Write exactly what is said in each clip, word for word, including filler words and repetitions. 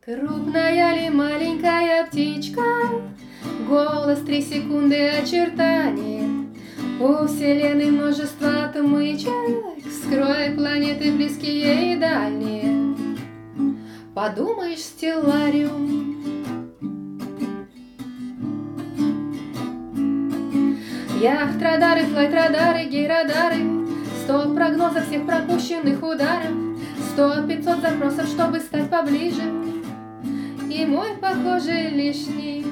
Крупная ли маленькая птичка, голос, три секунды очертания. У вселенной множество отмычек, скрой планеты близкие и дальние. Подумаешь, стеллариум. Яхт-радары, флайт-радары, гей-радары, сто прогнозов всех пропущенных ударов, сто-пятьсот запросов, чтобы стать поближе. И мой, похоже, лишний.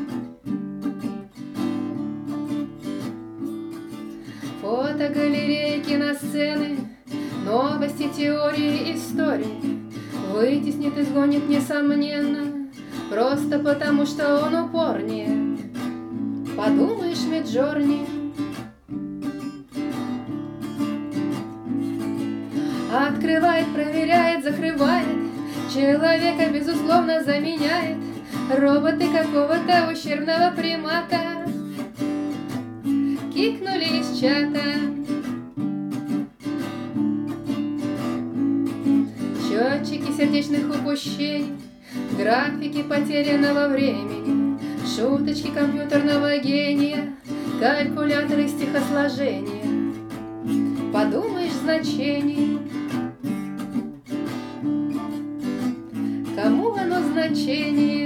Фотогалереи, киносцены, новости, теории, истории вытеснит, изгонит, несомненно, просто потому, что он упорнее. Подумаешь, Миджорни. Открывает, проверяет, закрывает, человека, безусловно, заменяет роботы какого-то ущербного примата. Кикнули из чата. Счетчики сердечных упущений, графики потерянного времени, шуточки компьютерного гения, калькуляторы стихосложения. Подумаешь, значение. Кому оно значение?